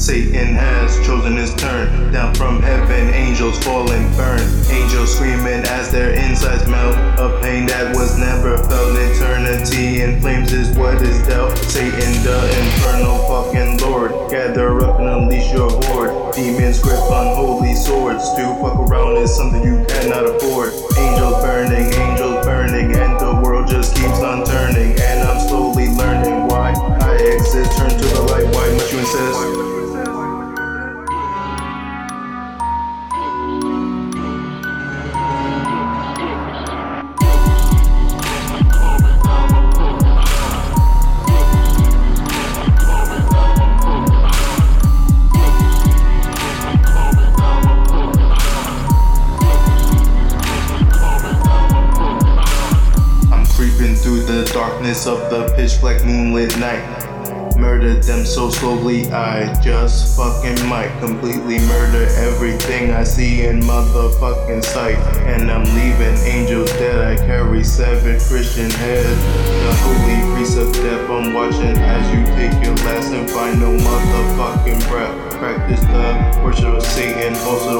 Satan has chosen his turn. Down from heaven, angels fall and burn. Angels screaming as their insides melt. A pain that was never felt. Eternity in flames is what is dealt. Satan, the infernal fucking lord. Gather up and unleash your horde. Demons grip unholy swords. To fuck around is something you cannot afford. Angels burning, and the world just keeps on turning. And I'm slowly learning why I exist. Turn to the light, why must you insist? Through the darkness of the pitch black moonlit night. Murdered them so slowly I just fucking might completely murder everything I see in motherfucking sight. And I'm leaving angels dead. I carry 7 Christian heads. The holy priest of death, I'm watching as you take your last and final motherfucking breath. Practice the worship of Satan, also